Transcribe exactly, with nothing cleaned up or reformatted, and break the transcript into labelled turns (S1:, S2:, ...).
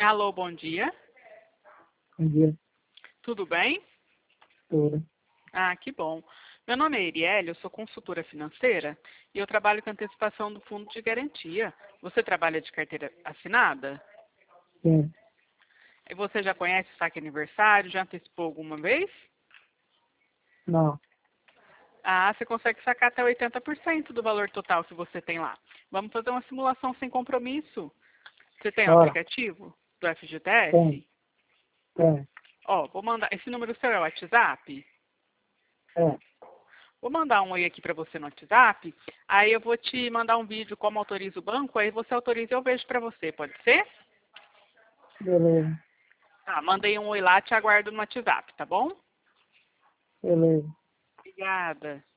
S1: Alô, bom dia.
S2: Bom dia.
S1: Tudo bem?
S2: Tudo.
S1: Ah, que bom. Meu nome é Iriele, eu sou consultora financeira e eu trabalho com antecipação do fundo de garantia. Você trabalha de carteira assinada?
S2: Sim.
S1: E você já conhece o saque aniversário? Já antecipou alguma vez?
S2: Não.
S1: Ah, você consegue sacar até oitenta por cento do valor total que você tem lá. Vamos fazer uma simulação sem compromisso. Você tem o
S2: Bora.
S1: aplicativo do
S2: Tem.
S1: F G T S?
S2: Tem.
S1: Ó, vou mandar. Esse número seu é o WhatsApp?
S2: É.
S1: Vou mandar um oi aqui para você no WhatsApp. Aí eu vou te mandar um vídeo como autoriza o banco. Aí você autoriza e eu vejo para você. Pode ser?
S2: Beleza.
S1: Tá, mandei um oi lá, te aguardo no WhatsApp, tá bom?
S2: Beleza.
S1: Obrigada.